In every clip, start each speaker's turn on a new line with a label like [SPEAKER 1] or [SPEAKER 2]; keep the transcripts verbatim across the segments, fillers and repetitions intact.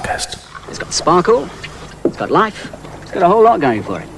[SPEAKER 1] best.
[SPEAKER 2] It's got sparkle, it's got life, it's got a whole lot going for it.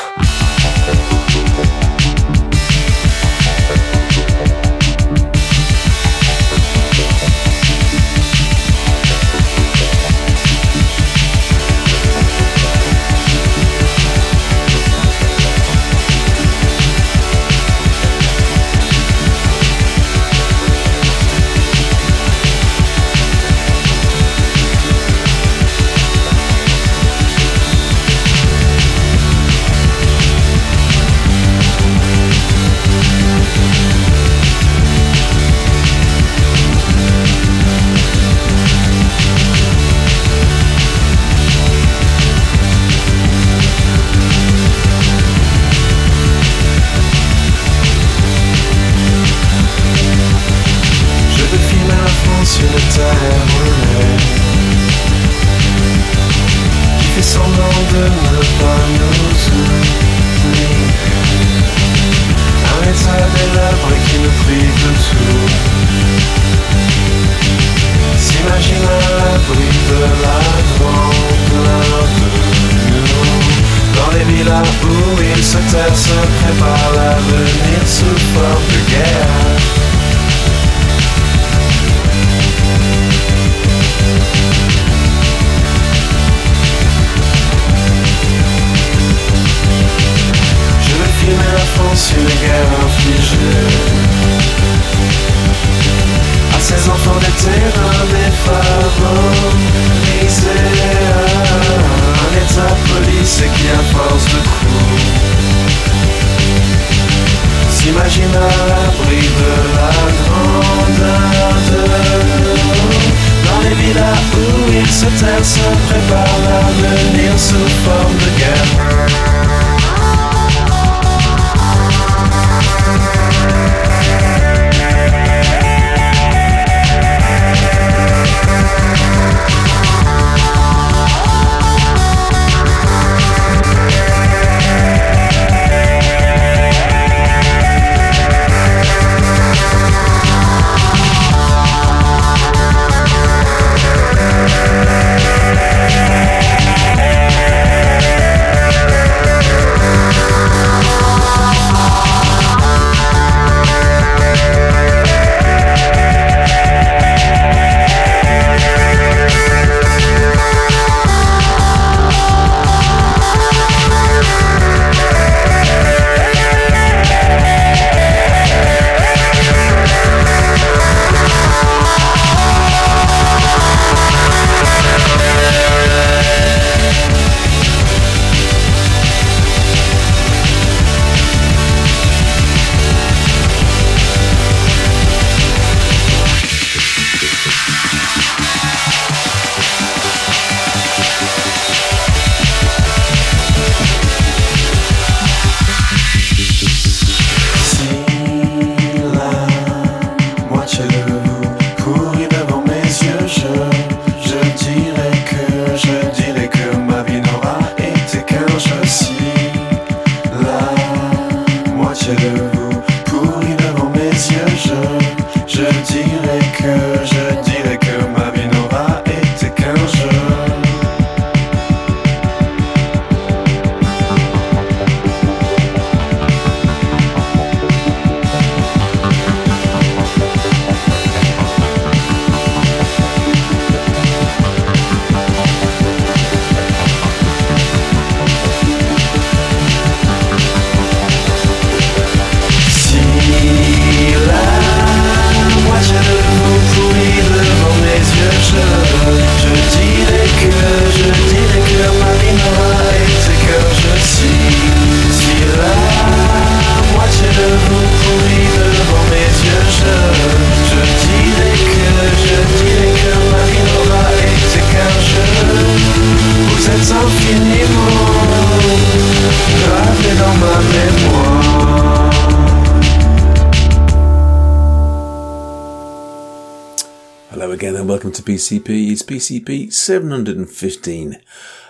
[SPEAKER 1] Welcome to B C P. It's B C P seven hundred fifteen.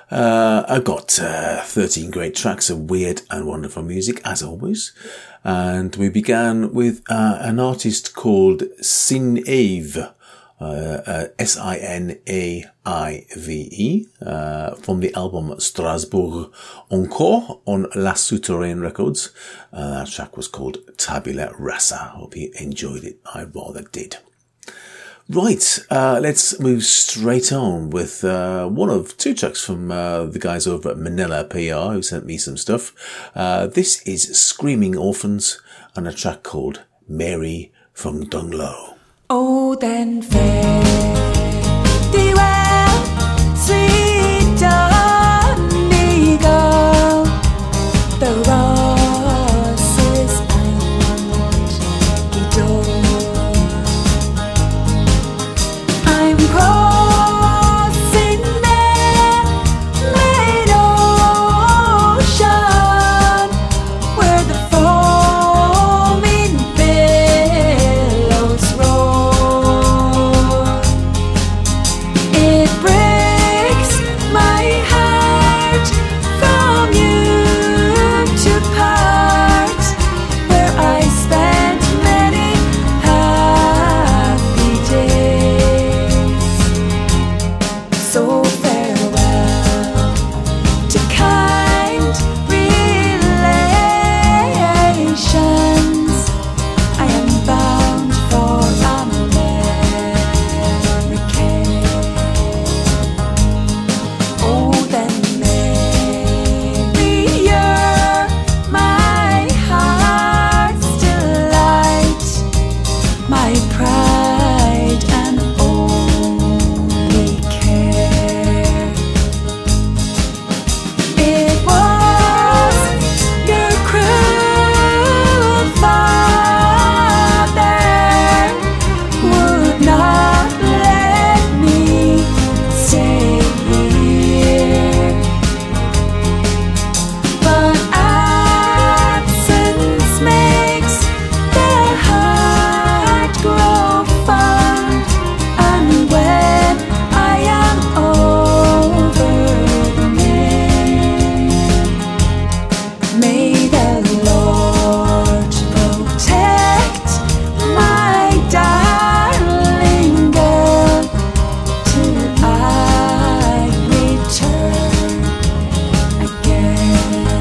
[SPEAKER 1] Uh, I've got uh, thirteen great tracks of weird and wonderful music, as always. And we began with uh, an artist called Sin Eve uh, uh, S I N A I V E, uh, from the album Strasbourg Encore on La Souterraine Records. Uh, that track was called Tabula Rasa. Hope you enjoyed it. I rather did. Right, uh, let's move straight on with uh, one of two tracks from uh, the guys over at Manila P R who sent me some stuff. Uh, this is Screaming Orphans and a track called Mary from Dunglow.
[SPEAKER 3] Oh, then fare thee well, sweet Donegal, the roses and Gidor. I'm crossing Mid Ocean, where the foaming billows roar. It breaks my heart from you to part, where I spent many happy days. So farewell to kind relations. I am bound for America. Oh, then Mary, you're my heart's delight, my pride and only care. It was your cruel father would not let me stay here, but absence makes the heart grow fond, and when I am over the main, may the Lord protect my darling girl till I return again.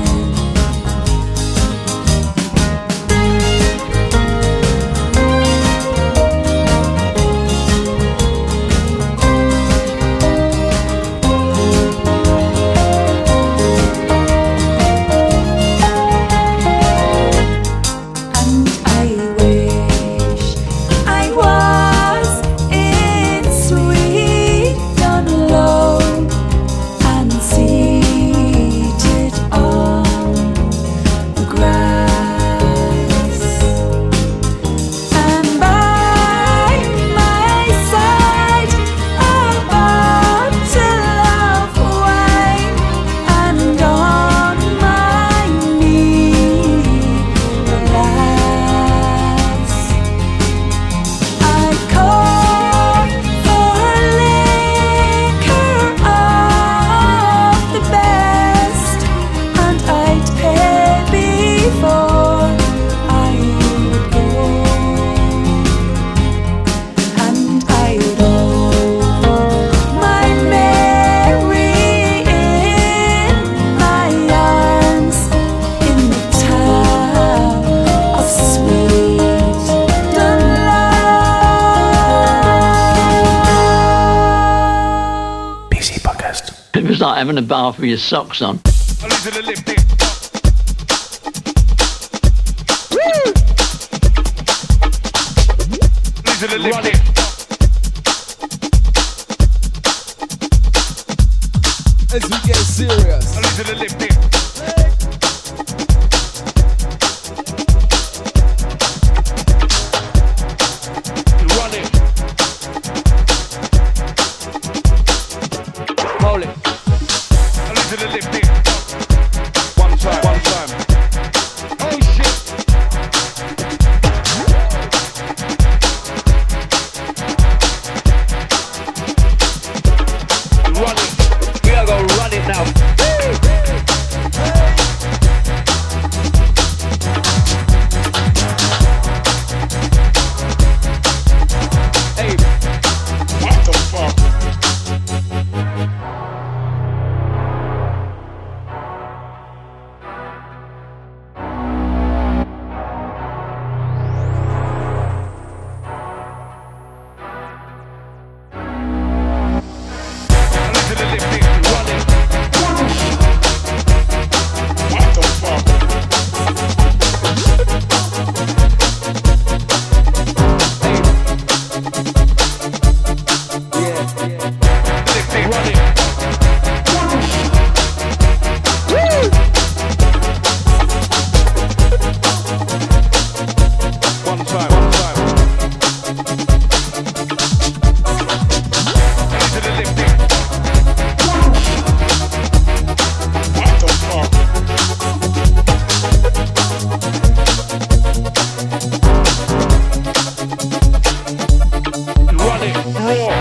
[SPEAKER 3] And I wish I was in sweet Dunglow and seated on the grass, and by my side a bottle of wine, and on my knee a glass. I call for liquor of the best, and I'd pay before I would go, and I'd hold my Mary in my arms in the town of sweet Dunglow.
[SPEAKER 1] P C Podcast.
[SPEAKER 2] It was like having a bath with your socks on.
[SPEAKER 4] Run it. As we get serious. Run it. Hold it. One time, one time. Oh shit. Run it. We are gonna run it now. Hey. One time, one time. Into the lifting. What the fuck? Run it raw.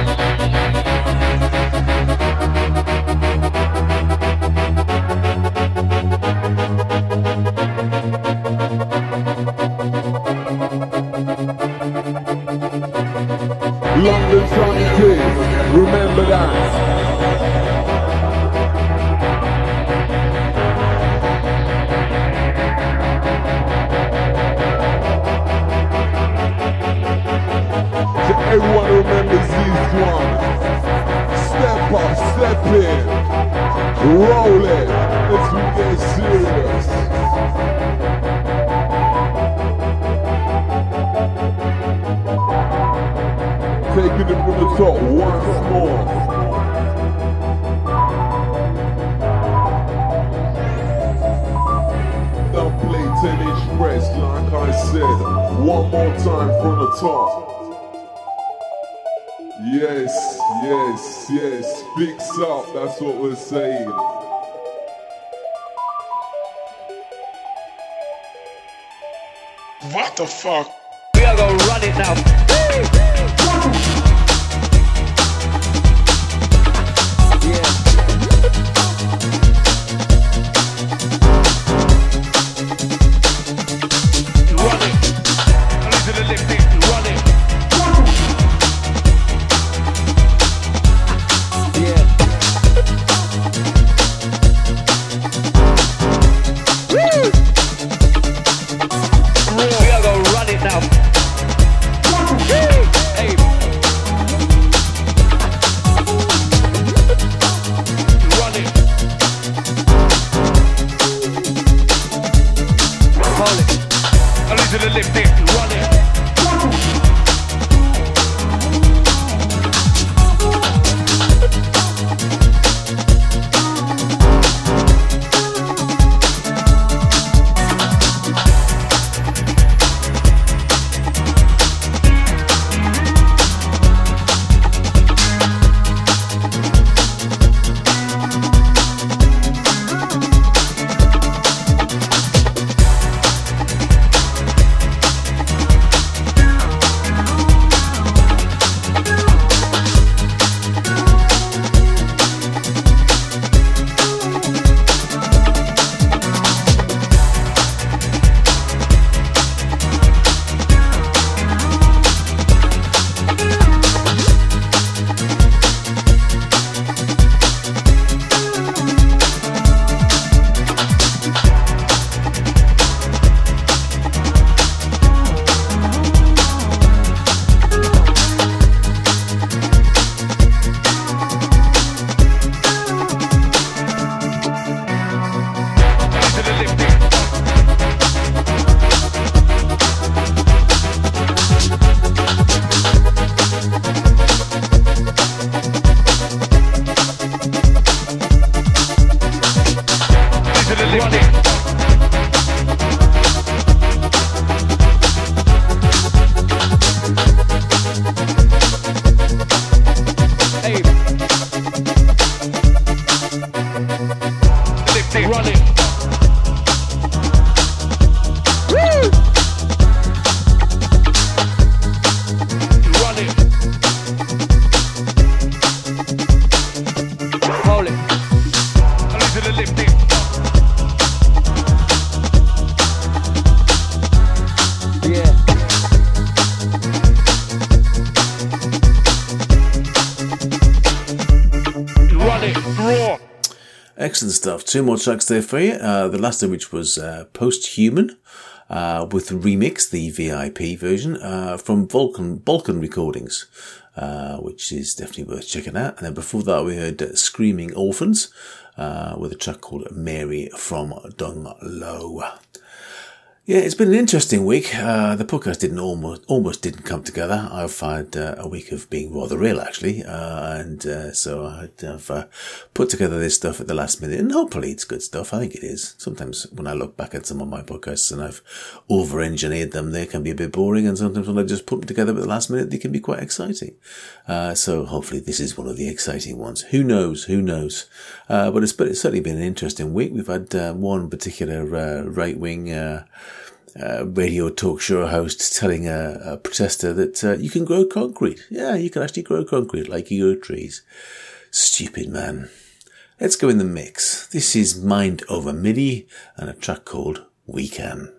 [SPEAKER 5] London Johnny K, remember that. So everyone remembers this one. Step up, step in, roll it, let's get serious. Taking it from the top once more. Don't play ten inch press like I said. One more time from the top. Yes, yes, yes. Fix up, that's what we're saying.
[SPEAKER 4] What the fuck?
[SPEAKER 2] We are gonna run it now.
[SPEAKER 4] Run it. Into the lifting. Run it.
[SPEAKER 2] We are gonna run it now. Hey.
[SPEAKER 4] Run it.
[SPEAKER 2] Hold it.
[SPEAKER 4] Into the lifting. Run it.
[SPEAKER 1] Excellent stuff. Two more tracks there for you. Uh, the last of which was uh, Post-Human uh, with the remix, the V I P version, uh, from Vulcan, Vulcan Recordings, uh, which is definitely worth checking out. And then before that, we heard uh, Screaming Orphans uh, with a track called Mary from Dung Low. Yeah, it's been an interesting week. Uh, the podcast didn't almost almost didn't come together. I've had uh, a week of being rather ill, actually, uh, and uh, so I've uh, put together this stuff at the last minute, and hopefully it's good stuff. I think it is. Sometimes when I look back at some of my podcasts and I've over-engineered them, they can be a bit boring, and sometimes when I just put them together at the last minute, they can be quite exciting. Uh, so hopefully this is one of the exciting ones. Who knows? Who knows? Uh, but it's, but it's certainly been an interesting week. We've had uh, one particular uh, right-wing uh, uh, radio talk show host telling a, a protester that uh, you can grow concrete. Yeah, you can actually grow concrete like you grow trees. Stupid man. Let's go in the mix. This is Mind Over MIDI and a track called We Can.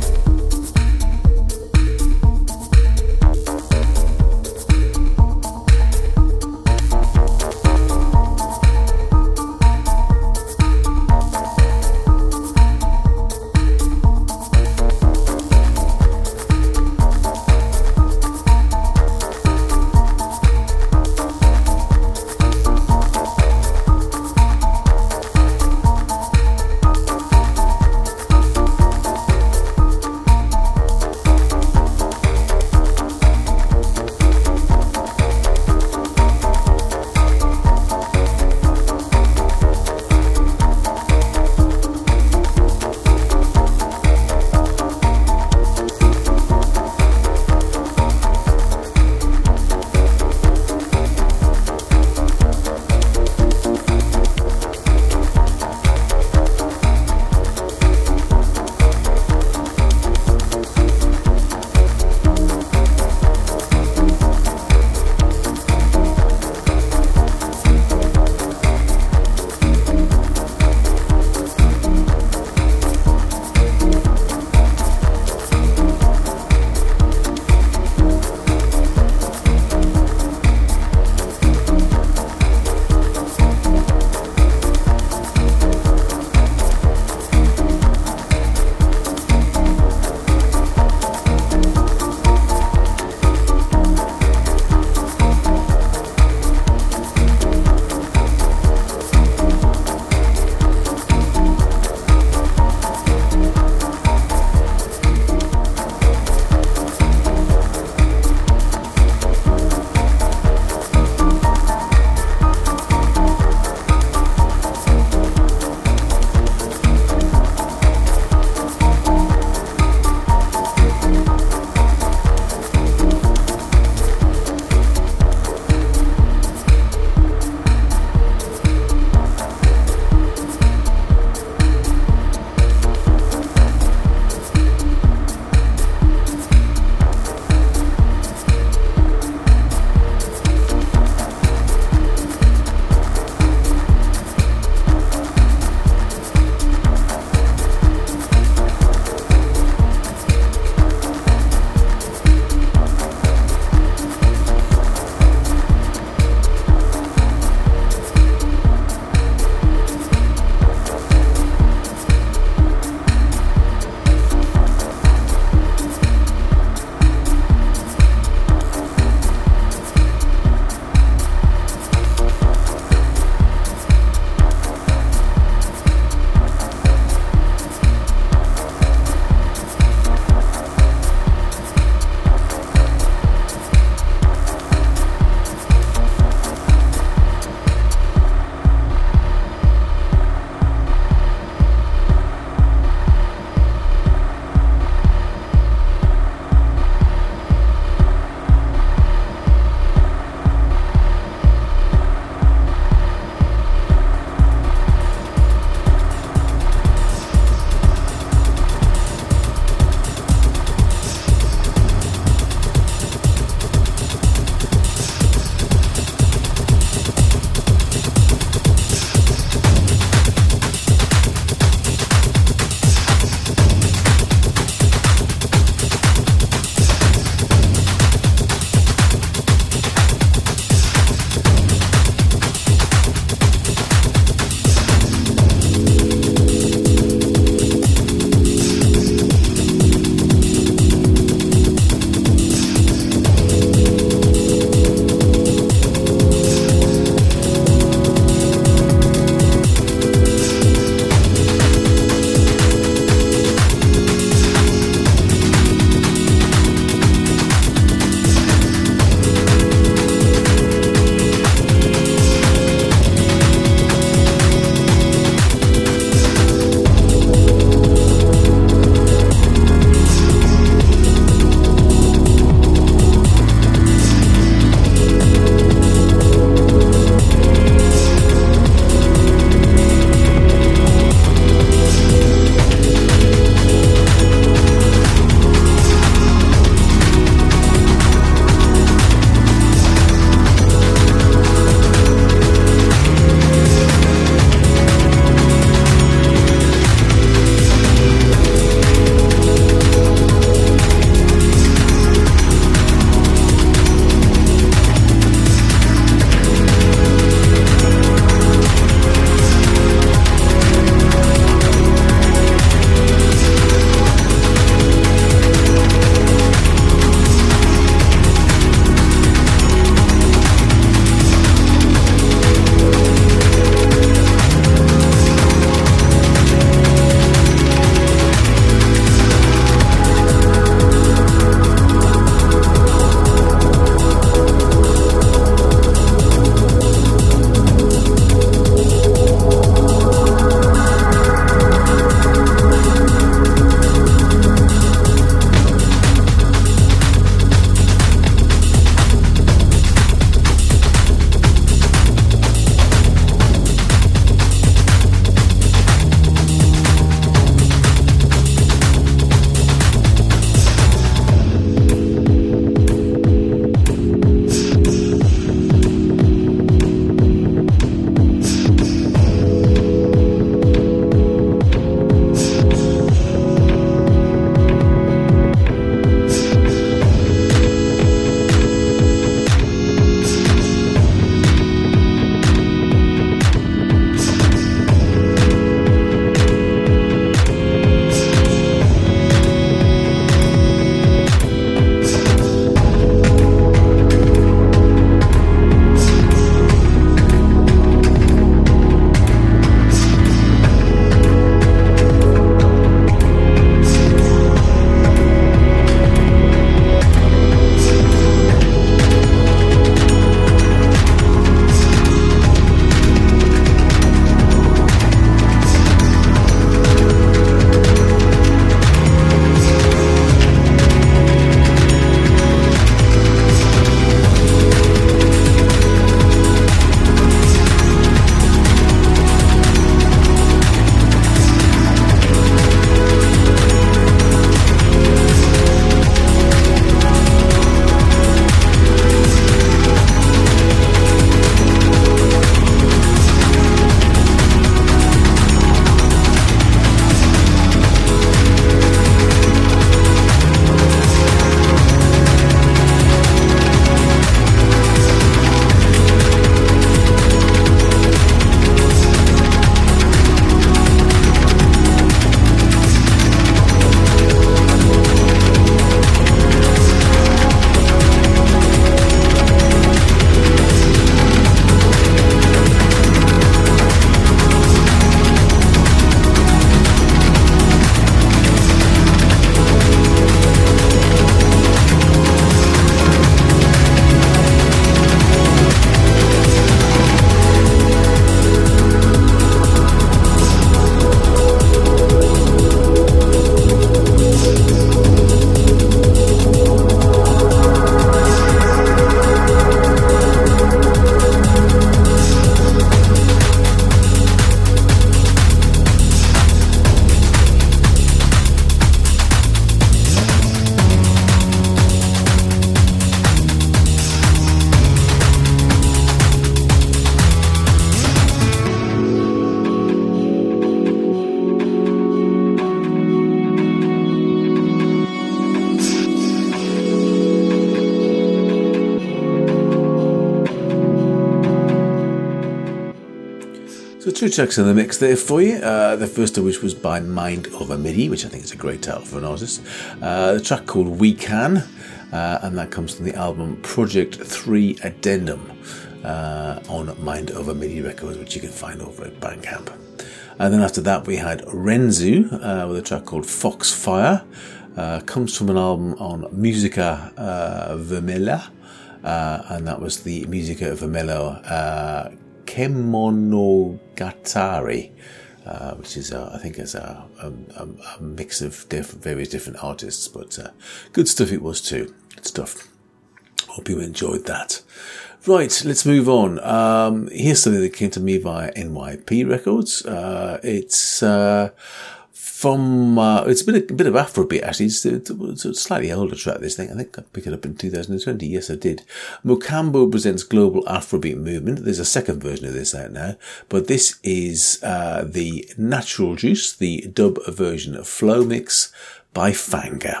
[SPEAKER 1] two tracks in the mix there for you. Uh, the first of which was by Mind Over MIDI, which I think is a great title for an artist. Uh, the track called We Can, uh, and that comes from the album Project three Addendum uh, on Mind Over MIDI Records, which you can find over at Bandcamp. And then after that we had Renzu uh, with a track called Foxfire. Uh, comes from an album on Musica uh, Vermella, uh, and that was the Musica Vermella uh, Kemonogatari, uh, which is, uh, I think, is a, a, a mix of different, various different artists, but uh, good stuff it was too. Good stuff. Hope you enjoyed that. Right, let's move on. Um, here's something that came to me via N Y P Records. Uh, it's uh, from, uh, it's been a, a bit of Afrobeat actually. It's, it's a slightly older track, this thing. I think I picked it up in two thousand twenty. Yes, I did. Mokambo presents Global Afrobeat Movement. There's a second version of this out now, but this is uh, the Natural Juice, the dub version of Flow Mix by Fanga.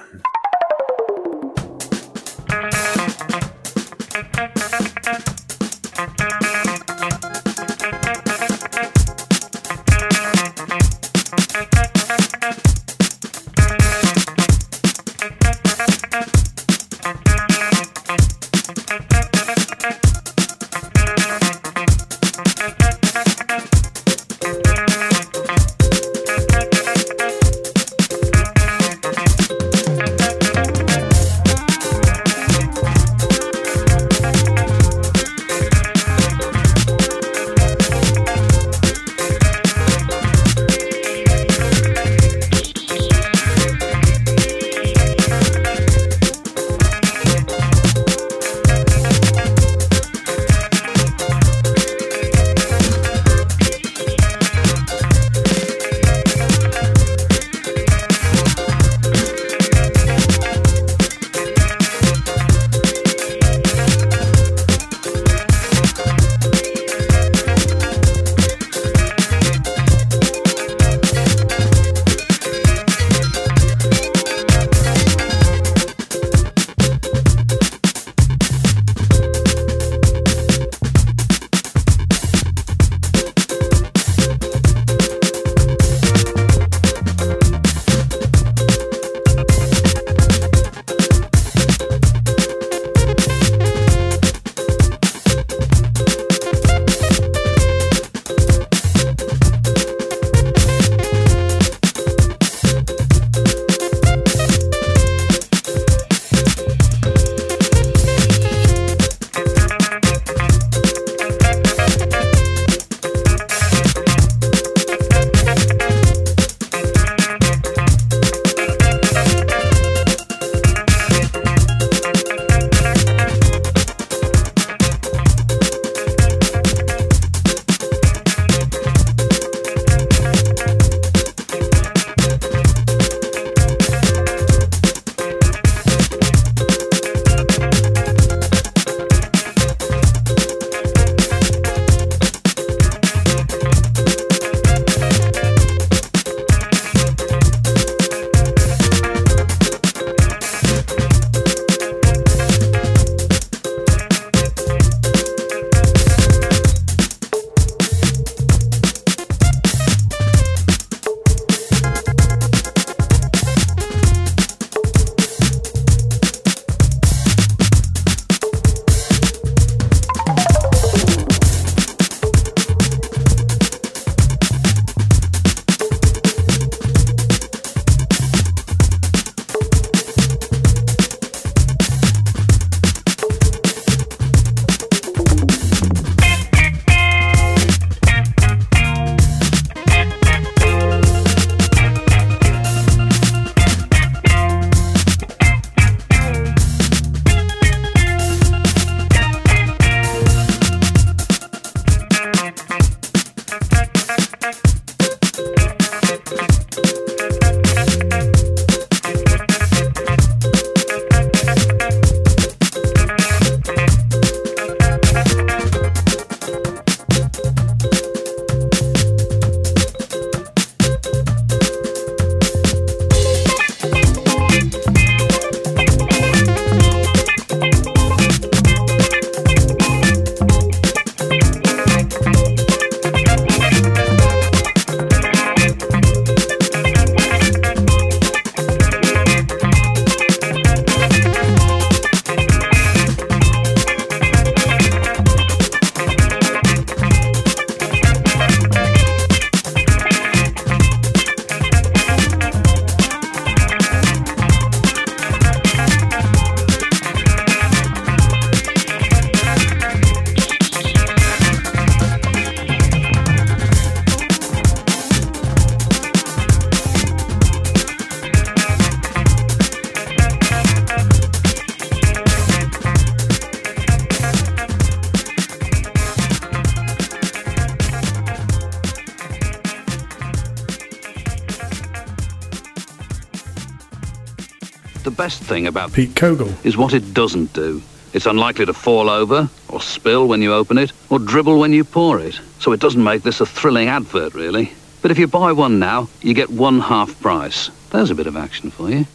[SPEAKER 3] Thank
[SPEAKER 6] best thing about
[SPEAKER 7] Pete Kogel
[SPEAKER 6] is what it doesn't do. It's unlikely to fall over, or spill when you open it, or dribble when you pour it. So it doesn't make this a thrilling advert, really. But if you buy one now, you get one half price. There's a bit of action for you.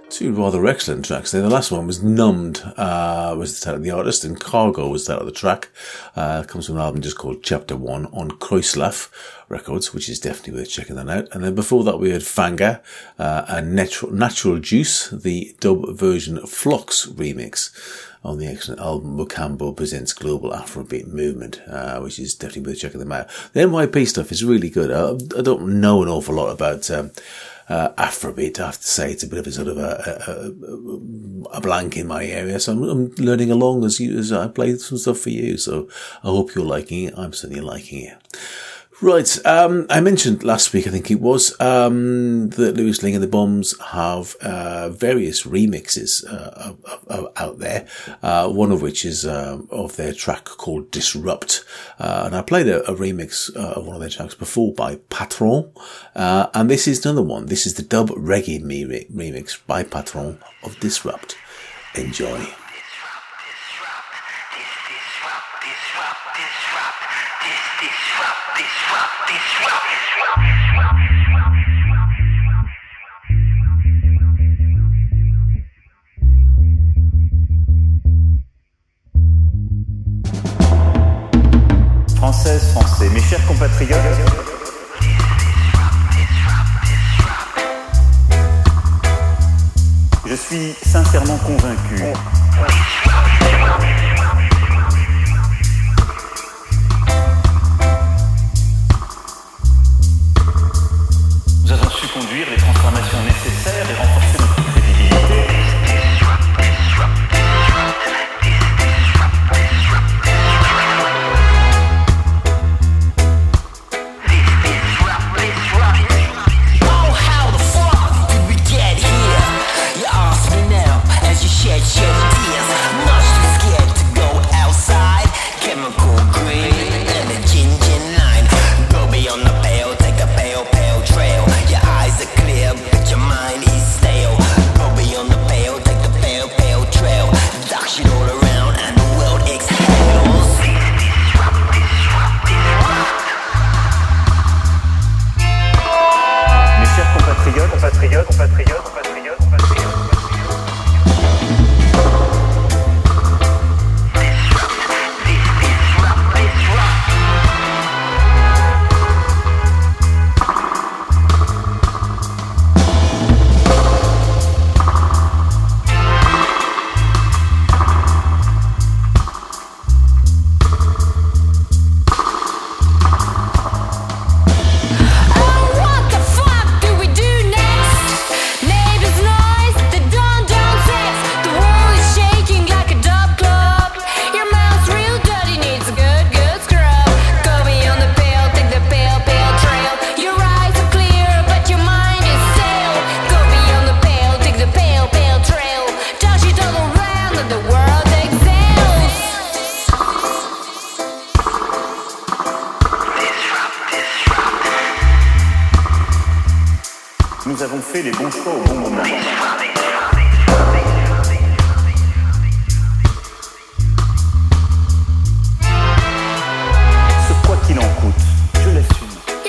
[SPEAKER 1] Two rather excellent tracks there. The last one was Numbed, uh, was the title of the artist, and Cargo was the title of the track. Uh, it comes from an album just called Chapter One on Kruislav Records, which is definitely worth checking that out. And then before that we had Fanga, uh, and Natural, Natural Juice, the dub version Flux remix on the excellent album Mukambo Presents Global Afrobeat Movement, uh, which is definitely worth checking them out. The N Y P stuff is really good. I, I don't know an awful lot about, um, Uh, Afrobeat, I have to say. It's a bit of a sort of a, a, a blank in my area, so I'm, I'm learning along as you, as I play some stuff for you, so I hope you're liking it. I'm certainly liking it. Right, um, I mentioned last week, I think it was, um, that Louis Ling and the Bombs have, uh, various remixes, uh, out there, uh, one of which is, uh, of their track called Disrupt, uh, and I played a, a remix, uh, of one of their tracks before by Patron, uh, and this is another one. This is the dub reggae remix by Patron of Disrupt. Enjoy.
[SPEAKER 7] Françaises, Français, mes chers compatriotes, je suis sincèrement convaincu nous avons su conduire les transformations nécessaires et renforcer notre crédibilité. Compatriotes, compatriotes, compatriotes, compatriotes, compatriotes. Nous avons fait les bons choix au bon moment. Ce quoi qu'il en coûte, je l'assume.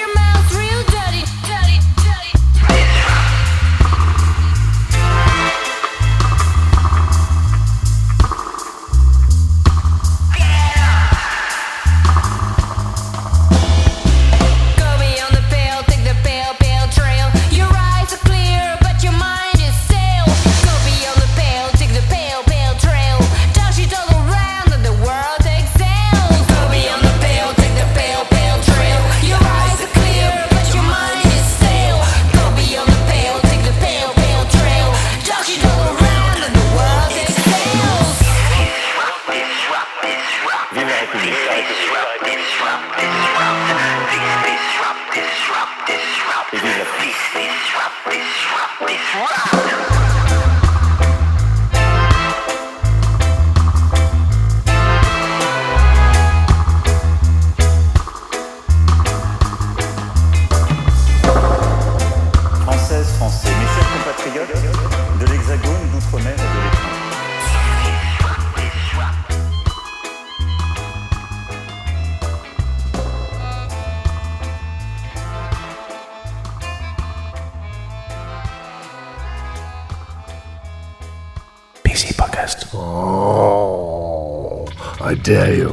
[SPEAKER 7] De l'Hexagone, d'outre-mer et de l'étranger.
[SPEAKER 1] contest.
[SPEAKER 8] Oh, I dare you.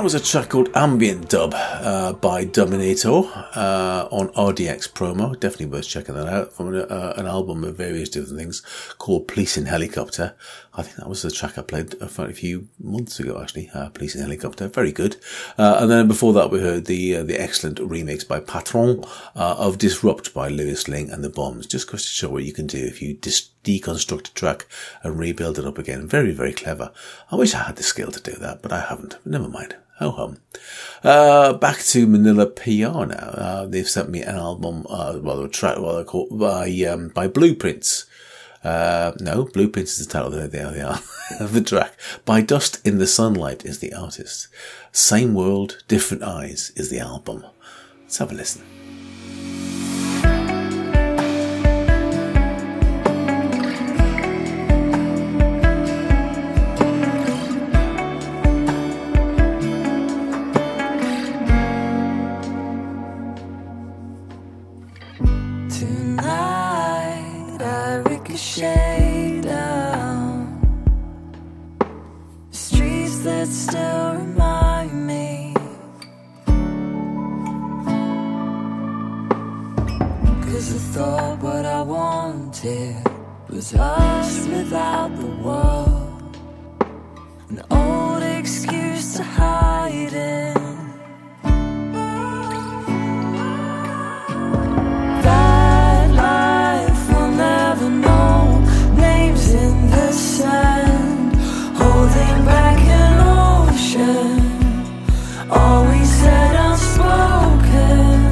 [SPEAKER 1] that was a track called Ambient Dub uh, by Dominator uh, on R D X Promo. Definitely worth checking that out. From an, uh, an album of various different things called Police in Helicopter. I think that was the track I played a few months ago, actually. Uh, Police in Helicopter. Very good. Uh, and then before that, we heard the uh, the excellent remix by Patron uh, of Disrupt by Lewis Ling and the Bombs. Just goes to show what you can do if you dis- deconstruct a track and rebuild it up again. Very, very clever. I wish I had the skill to do that, but I haven't. Never mind. Ho hum. Uh, back to Manila P R now. Uh, they've sent me an album, uh, well, a track, well, they're called, by, um, by Blueprints. Uh, no, Blueprints is the title. There they are, they are. of the track. By Dust in the Sunlight is the artist. Same World, Different Eyes is the album. Let's have a listen.
[SPEAKER 3] Was us without the world, an old excuse to hide in. That life will never know, names in the sand, holding back an ocean, all we said unspoken.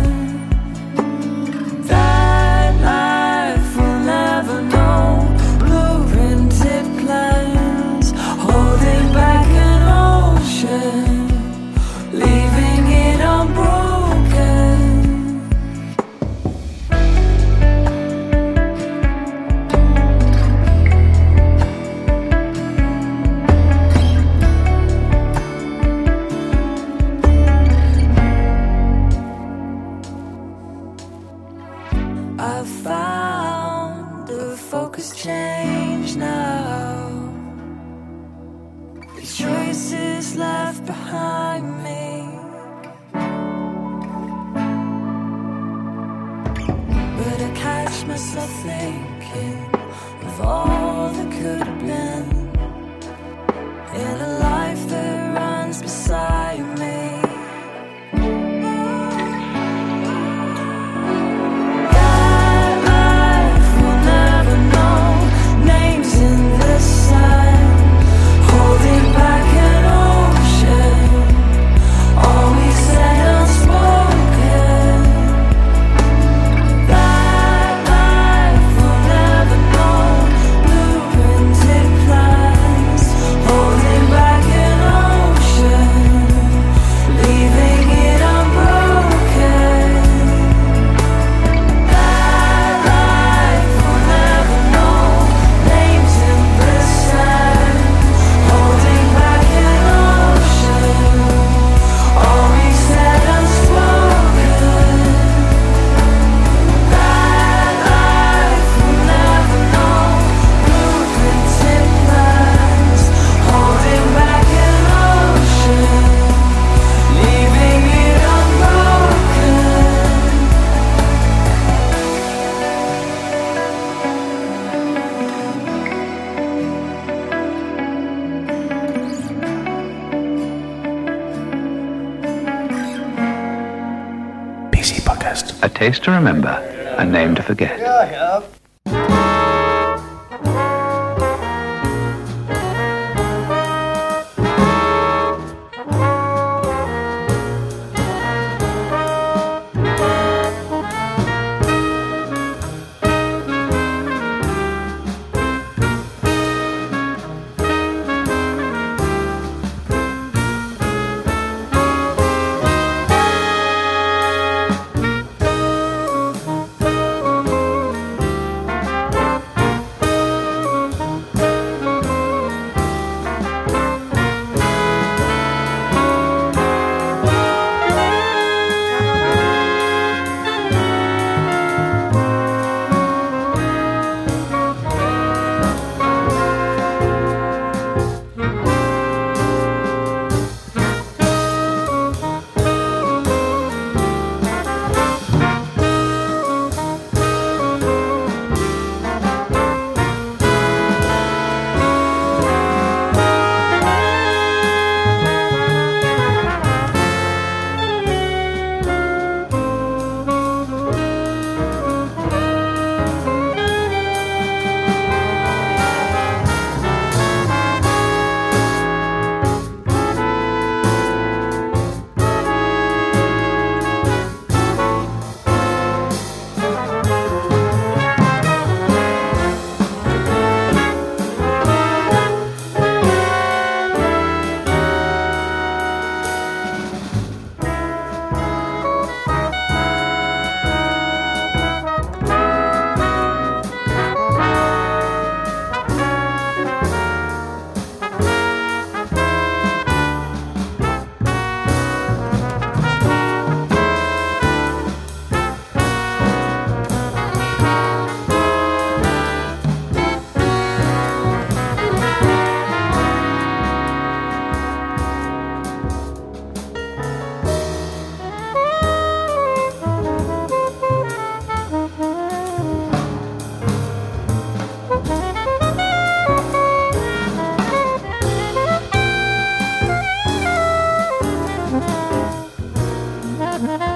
[SPEAKER 6] A taste to remember, a name to forget.
[SPEAKER 9] Yeah, I have.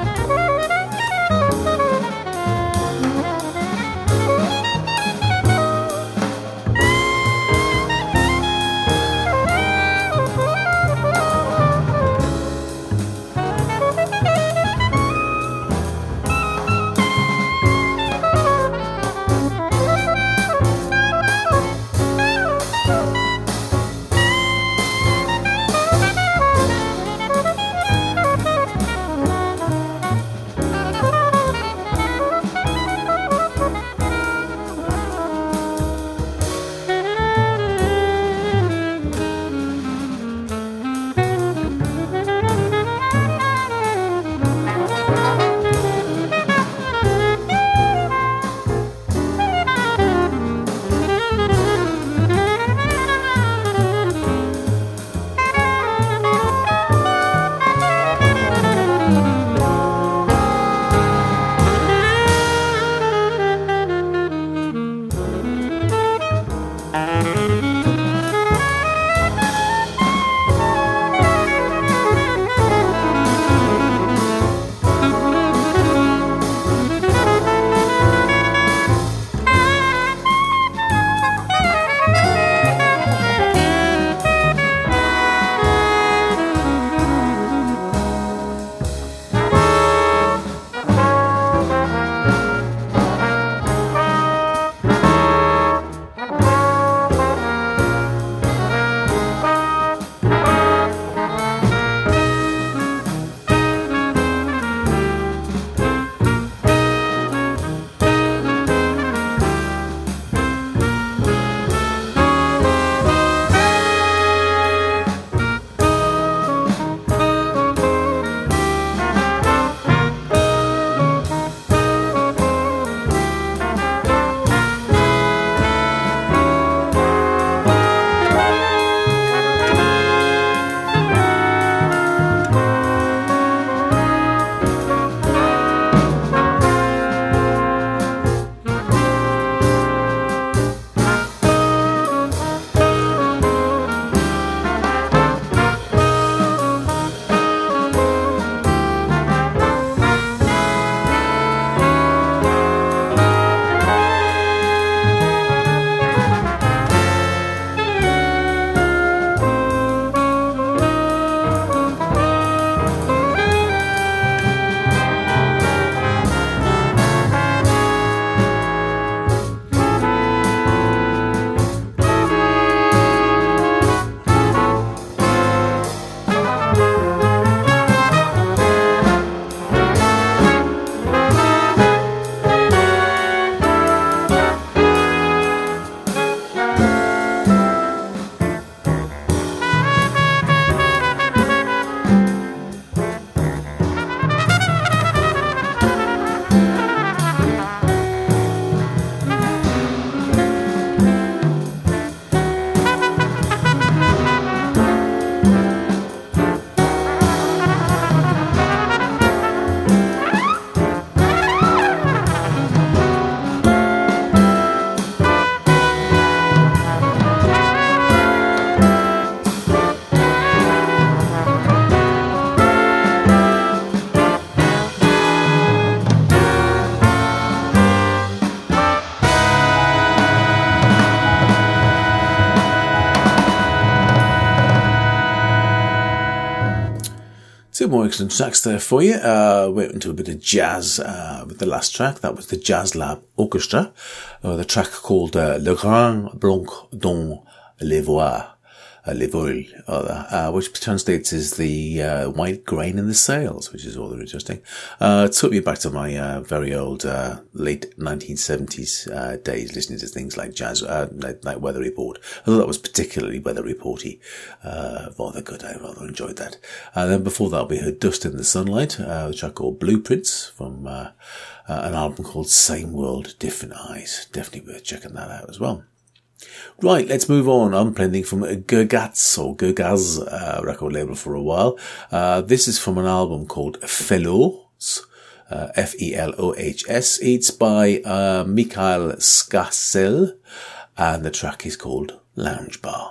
[SPEAKER 1] Two more excellent tracks there for you. Uh, went into a bit of jazz uh, with the last track. That was the Jazz Lab Orchestra. Uh, the track called uh, Le Grand Blanc dans les Voiles. Uh, les voiles, uh, which translates as the uh, white grain in the sails, which is rather interesting. Uh, it took me back to my uh, very old uh, late nineteen seventies uh, days listening to things like Jazz, uh, Night, Night Weather Report. Although that was particularly weather reporty, uh, rather good. I rather enjoyed that. And then before that, we heard Dust in the Sunlight, uh, a track called Blueprints from uh, uh, an album called Same World, Different Eyes. Definitely worth checking that out as well. Right, let's move on. I'm playing things from Gurgaz or Gurgaz uh, record label for a while. Uh, this is from an album called Felohs, uh, F E L O H S. It's by uh, Mikhail Skasel, and the track is called Lounge Bar.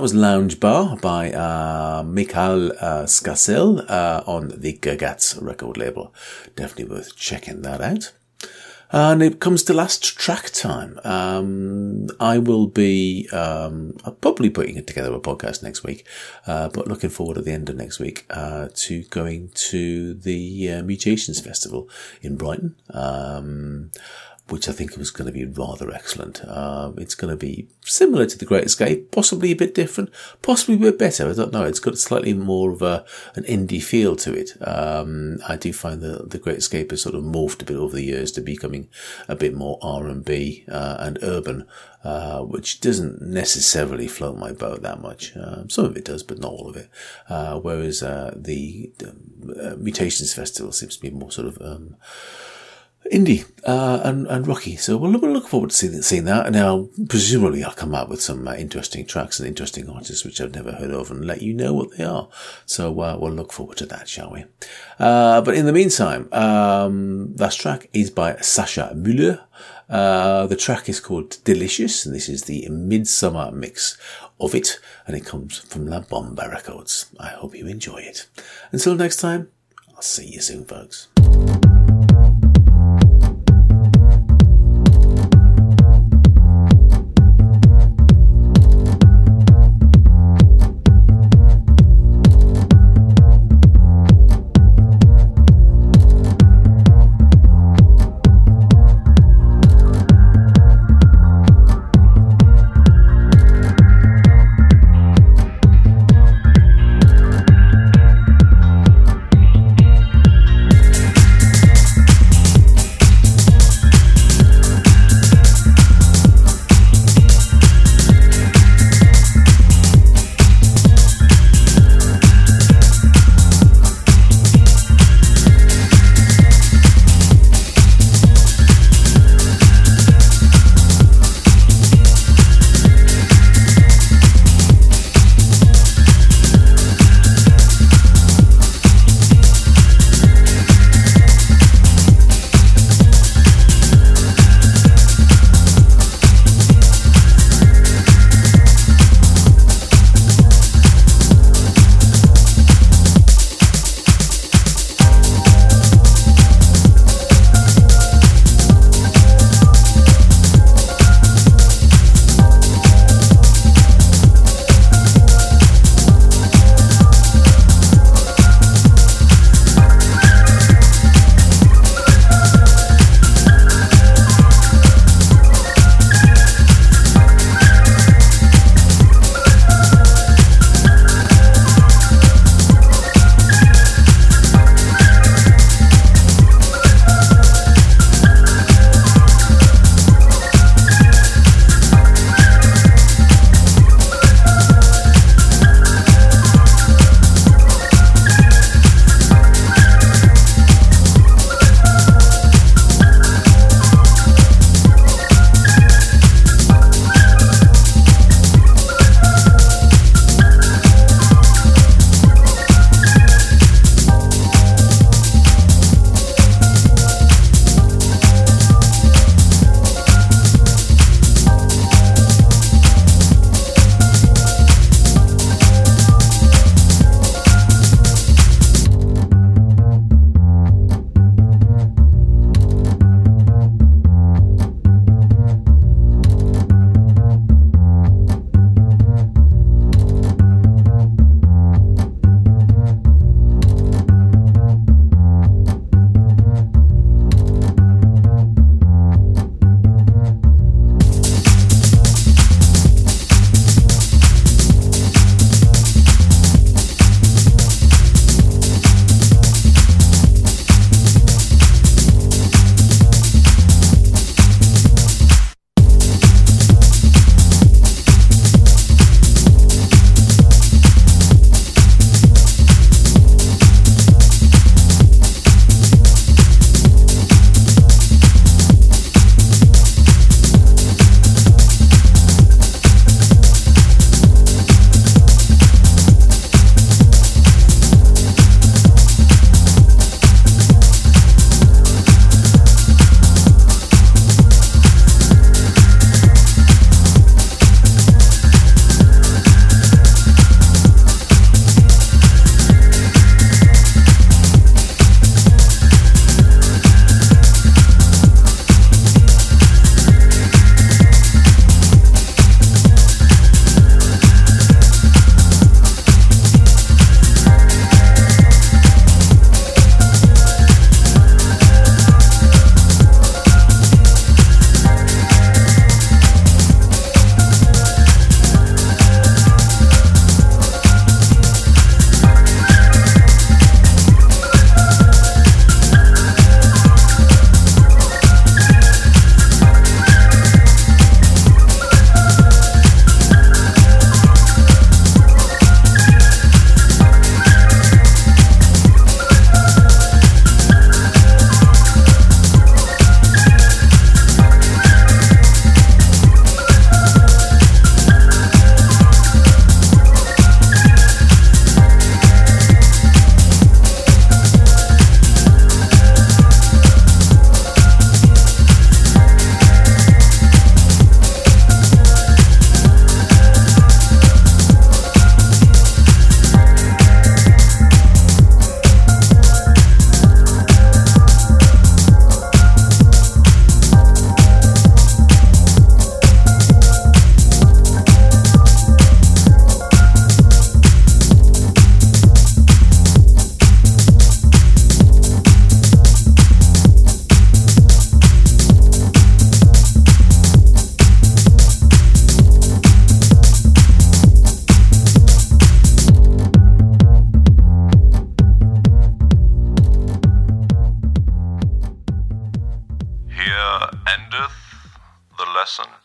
[SPEAKER 1] was Lounge Bar by uh, Mikhail uh, Skasel uh, on the Gagats record label. Definitely worth checking that out. And it comes to last track time. Um, I will be um, I'll probably putting it together a podcast next week, uh, but looking forward at the end of next week uh, to going to the uh, Mutations Festival in Brighton. Um, which I think was going to be rather excellent. Uh, it's going to be similar to The Great Escape, possibly a bit different, possibly a bit better. I don't know. It's got slightly more of a an indie feel to it. Um, I do find that The Great Escape has sort of morphed a bit over the years to becoming a bit more R and B uh, and urban, uh, which doesn't necessarily float my boat that much. Uh, some of it does, but not all of it. Uh, whereas uh, the, the uh, Mutations Festival seems to be more sort of um, indie uh, and, and rocky. So we'll, we'll look forward to seeing, seeing that. Now, presumably I'll come out with some uh, interesting tracks and interesting artists which I've never heard of and let you know what they are. So uh, we'll look forward to that, shall we? Uh, but in the meantime, um, that track is by Sasha Müller. Uh, the track is called Delicious, and this is the Midsummer mix of it, and it comes from La Bomba Records. I hope you enjoy it. Until next time, I'll see you soon, folks.
[SPEAKER 9] lesson.